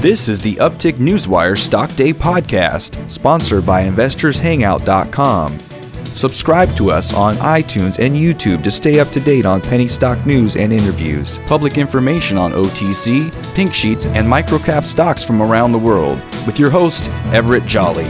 This is the Uptick Newswire Stock Day podcast, sponsored by InvestorsHangout.com. Subscribe to us on iTunes and YouTube to stay up to date on penny stock news and interviews, public information on OTC, pink sheets, and microcap stocks from around the world, with your host, Everett Jolly.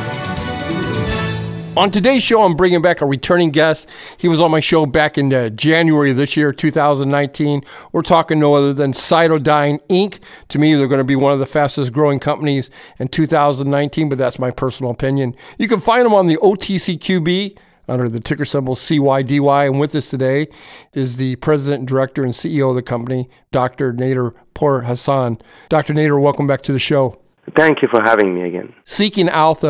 On today's show, I'm bringing back a returning guest. He was on my show back in January of this year, 2019. We're talking no other than CytoDyn Inc. To me, they're going to be one of the fastest growing companies in 2019, but that's my personal opinion. You can find them on the OTCQB under the ticker symbol CYDY. And with us today is the president, director, and CEO of the company, Dr. Nader Pourhassan. Dr. Nader, welcome back to the show. Thank you for having me again. Seeking Alpha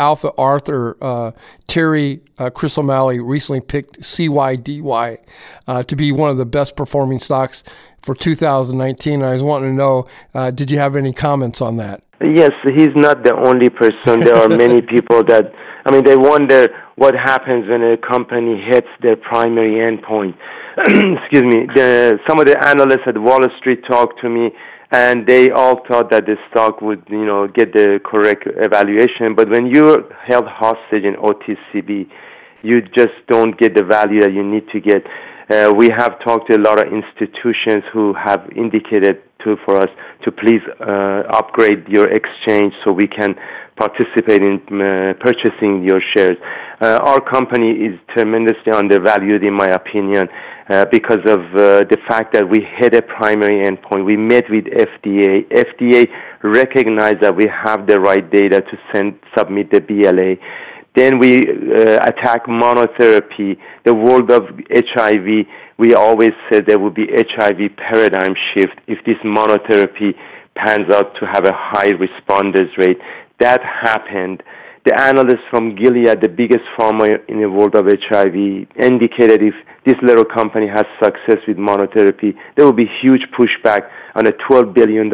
author Terry Chris O'Malley recently picked CYDY to be one of the best performing stocks for 2019. I was wanting to know, did you have any comments on that? Yes, he's not the only person. There are many people that, they wonder what happens when a company hits their primary endpoint. Excuse me. Some of the analysts at Wall Street talked to me, and they all thought that the stock would, get the correct evaluation. But when you're held hostage in OTCB, you just don't get the value that you need to get. We have talked to a lot of institutions who have indicated for us to please upgrade your exchange so we can participate in purchasing your shares. Our company is tremendously undervalued, in my opinion, because of the fact that we hit a primary endpoint. We met with FDA. FDA recognized that we have the right data to submit the BLA. Then we attack monotherapy. The world of HIV, we always said there would be HIV paradigm shift if this monotherapy pans out to have a high responders rate. That happened. The analysts from Gilead, the biggest pharma in the world of HIV, indicated if this little company has success with monotherapy, there will be huge pushback on a $12 billion,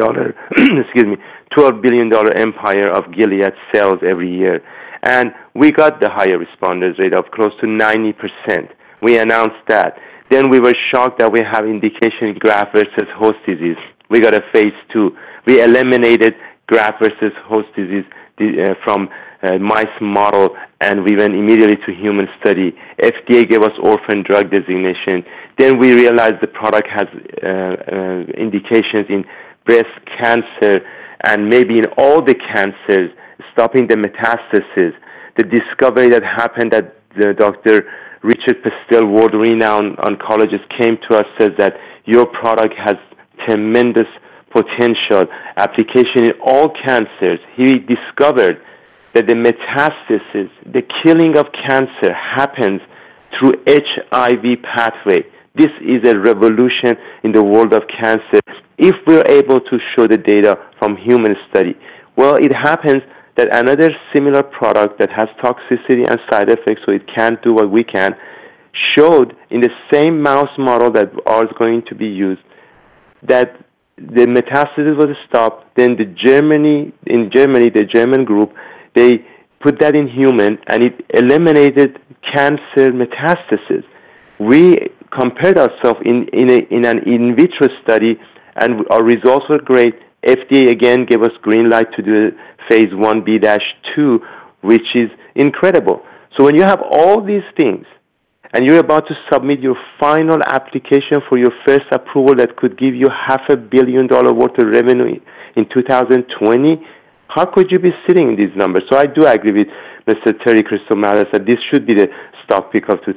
$12 billion empire of Gilead sales every year. And we got the higher responders rate of close to 90%. We announced that. Then we were shocked that we have indication in graft versus host disease. We got a phase 2. We eliminated graft versus host disease from mice model, and we went immediately to human study. FDA gave us orphan drug designation. Then we realized the product has indications in breast cancer and maybe in all the cancers, stopping the metastasis. The discovery that happened that Dr. Richard Pestel, world-renowned oncologist, came to us, says that your product has tremendous potential application in all cancers. He discovered that the metastasis, the killing of cancer, happens through HIV pathway. This is a revolution in the world of cancer if we're able to show the data from human study. Well, it happens that another similar product that has toxicity and side effects, so it can't do what we can, showed in the same mouse model that ours is going to be used, that the metastasis was stopped. Then in Germany, the German group, they put that in human, and it eliminated cancer metastasis. We compared ourselves in an in vitro study, and our results were great. FDA again gave us green light to do phase 1B-2, which is incredible. So when you have all these things, and you're about to submit your final application for your first approval that could give you $500 million worth of revenue in 2020, how could you be sitting in these numbers? So I do agree with Mr. Terry Chris O'Malley that this should be the stock pick of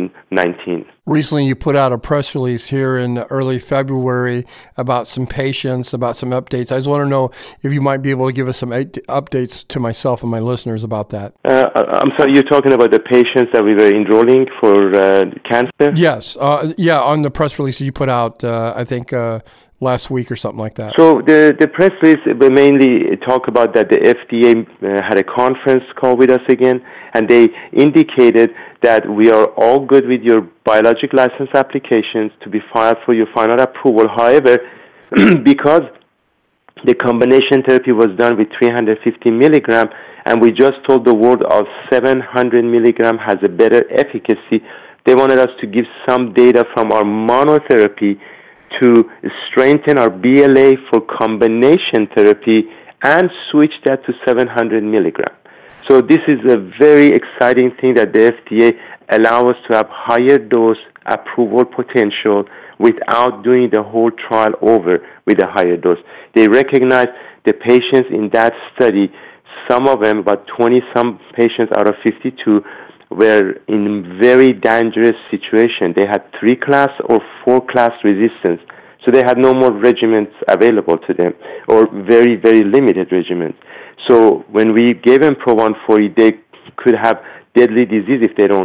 2019. Recently, you put out a press release here in early February about some patients, about some updates. I just want to know if you might be able to give us some updates to myself and my listeners about that. I'm sorry, you're talking about the patients that we were enrolling for cancer? Yes. On the press release you put out, I think, last week or something like that. So the press release mainly talk about that the FDA had a conference call with us again, and they indicated that we are all good with your biologic license applications to be filed for your final approval. However, because the combination therapy was done with 350 milligram, and we just told the world of 700 milligram has a better efficacy, they wanted us to give some data from our monotherapy to strengthen our BLA for combination therapy and switch that to 700 milligram. So this is a very exciting thing that the FDA allow us to have higher dose approval potential without doing the whole trial over with a higher dose. They recognize the patients in that study, some of them, about 20-some patients out of 52, were in very dangerous situation. They had 3-class or 4-class resistance. So they had no more regimens available to them, or very, very limited regimens. So when we gave them Pro 140, they could have deadly disease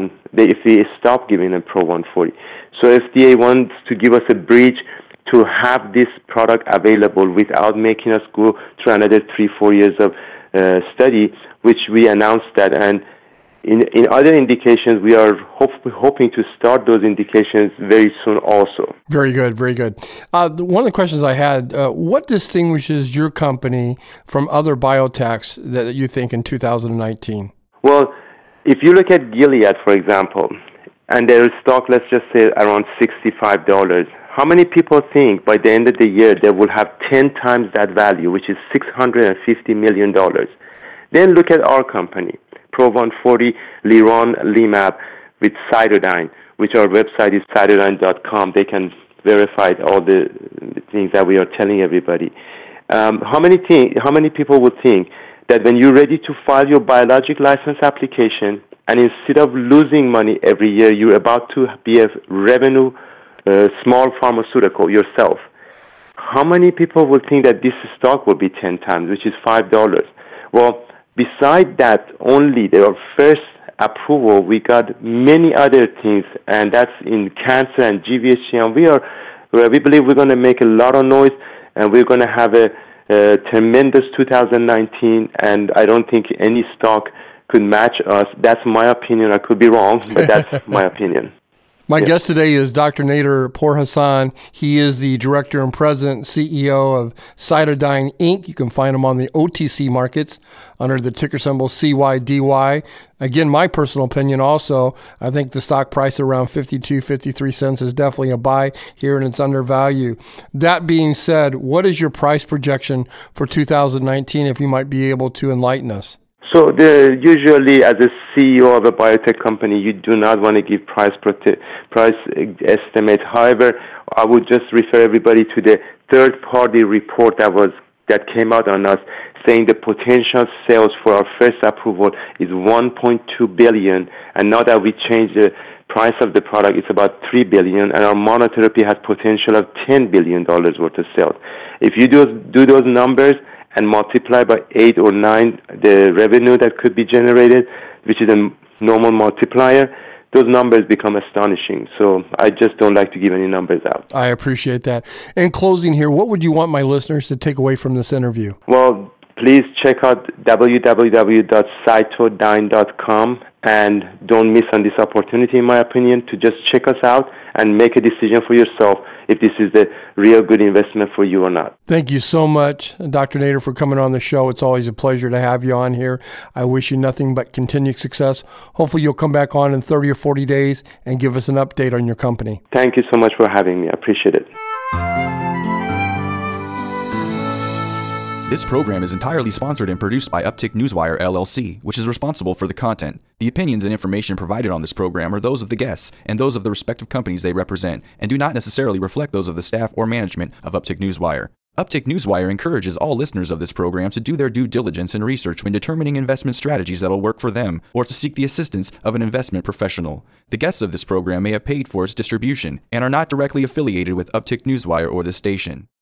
if we stop giving them Pro 140. So FDA wants to give us a bridge to have this product available without making us go through another 3-4 years of study, which we announced that. And in other indications, we are hoping to start those indications very soon also. Very good, very good. One of the questions I had, what distinguishes your company from other biotechs that you think in 2019? Well, if you look at Gilead, for example, and their stock, let's just say around $65, how many people think by the end of the year they will have 10 times that value, which is $650 million? Then look at our company, Pro 140, leronlimab with Cytodyn, which our website is cytodyn.com. They can verify all the things that we are telling everybody. How many people would think that when you're ready to file your biologic license application, and instead of losing money every year, you're about to be a revenue small pharmaceutical yourself, how many people would think that this stock will be 10 times, which is $5? Well, beside that, only their first approval, we got many other things, and that's in cancer and GVHD, and we believe we're going to make a lot of noise, and we're going to have a tremendous 2019, and I don't think any stock could match us. That's my opinion. I could be wrong, but that's my opinion. My guest today is Dr. Nader Pourhassan. He is the director and president and CEO of Cytodyn, Inc. You can find him on the OTC markets under the ticker symbol CYDY. Again, my personal opinion also, I think the stock price around 53 cents is definitely a buy here, and it's undervalued. That being said, what is your price projection for 2019, if you might be able to enlighten us? So usually as a CEO of a biotech company, you do not want to give price estimate. However, I would just refer everybody to the third-party report that came out on us, saying the potential sales for our first approval is $1.2 billion, and now that we changed the price of the product, it's about $3 billion, and our monotherapy has potential of $10 billion worth of sales. If you do those numbers and multiply by 8 or 9 the revenue that could be generated, which is a normal multiplier, those numbers become astonishing. So I just don't like to give any numbers out. I appreciate that. In closing here, what would you want my listeners to take away from this interview? Well, please check out www.cytodyn.com, and don't miss on this opportunity, in my opinion, to just check us out and make a decision for yourself if this is the real good investment for you or not. Thank you so much, Dr. Nader, for coming on the show. It's always a pleasure to have you on here. I wish you nothing but continued success. Hopefully you'll come back on in 30 or 40 days and give us an update on your company. Thank you so much for having me. I appreciate it. This program is entirely sponsored and produced by Uptick Newswire, LLC, which is responsible for the content. The opinions and information provided on this program are those of the guests and those of the respective companies they represent, and do not necessarily reflect those of the staff or management of Uptick Newswire. Uptick Newswire encourages all listeners of this program to do their due diligence and research when determining investment strategies that will work for them, or to seek the assistance of an investment professional. The guests of this program may have paid for its distribution and are not directly affiliated with Uptick Newswire or this station.